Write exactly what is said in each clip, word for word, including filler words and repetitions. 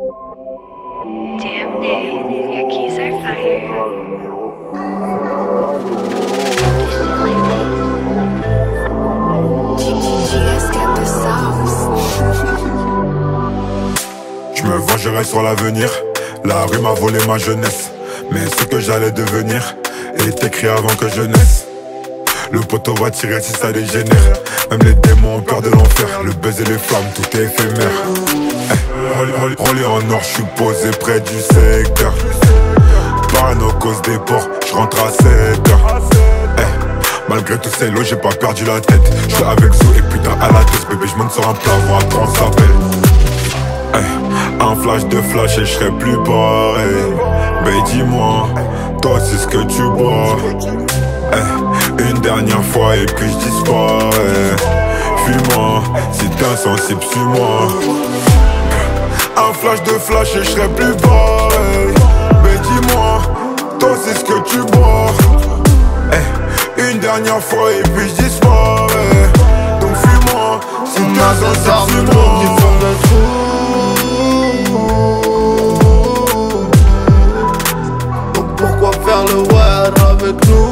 Damn Nick, your keys are fire. G S got the sauce. Je me vengerai sur l'avenir. La rue m'a volé ma jeunesse, mais ce que j'allais devenir est écrit avant que je naisse. Le poteau va tirer si ça dégénère. Même les démons ont peur de l'enfer. Le buzz et les flammes, tout est éphémère. Hey, Rolly en or, j'suis posé près du secteur. Parano cause des ports, j'rentre à sept heures. Hey, malgré tous ces lots, j'ai pas perdu la tête. J'suis avec Zou et putain à la tête. Bébé, j'monte sur un plafond, après on s'appelle. Hey, un flash de flash et j'serai plus pareil. Mais dis-moi, toi c'est ce que tu bois. Hey, une dernière fois et puis je disparais. Fuis-moi, si t'es insensible, suis-moi. Un flash de flash et je serai plus pareil. Mais dis-moi, toi c'est ce que tu bois. Hey, une dernière fois et puis je disparais. Donc fuis-moi, si t'es insensible, suis-moi. Donc pourquoi faire le wild avec nous?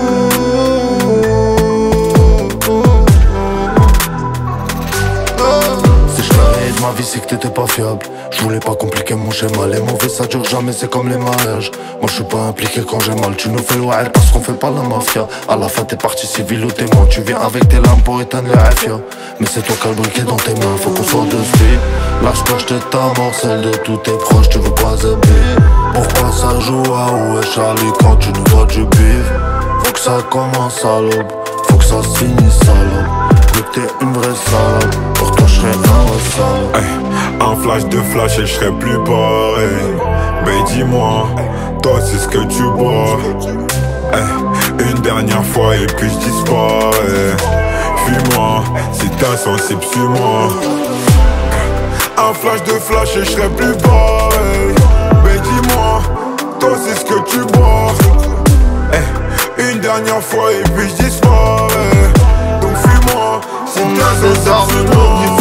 Ma vie c'est que t'étais pas fiable. Je voulais pas compliquer mon schéma. Les mauvais ça dure jamais, c'est comme les mariages. Moi je suis pas impliqué quand j'ai mal. Tu nous fais le wa'er parce qu'on fait pas la mafia. À la fin t'es parti civil ou témoin. Tu viens avec tes lames pour éteindre les afia. Mais c'est toi qui as le briquet dans tes mains. Faut qu'on soit de speed. Lâche-toi, j't'ai ta mort, celle de tous tes proches. Tu veux pas zébé. Pourquoi ça joue à où est Charlie quand tu nous dois du bif? Faut que ça commence à l'aube. Faut que ça se finisse à l'aube. Que t'es une vraie salope. Pour toi j'serais un vrai salope. Hey, un flash de flash et je serai plus pareil. Mais dis-moi, toi c'est ce que tu bois. Hey, une dernière fois et puis je disparais. Fuis-moi, si t'es insensible, suis-moi. Un flash de flash et je serai plus pareil. Mais dis-moi, toi c'est ce que tu bois. Hey, une dernière fois et puis je disparais. Donc fuis-moi, si t'es insensible, suis-moi.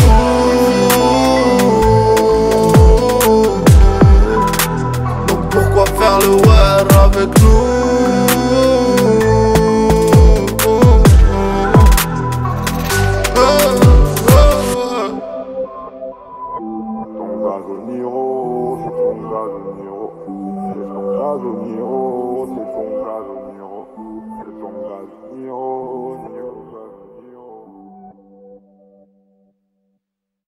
Pourquoi faire le wear avec nous? C'est ton gaz, Niro, c'est ton gaz, Niro.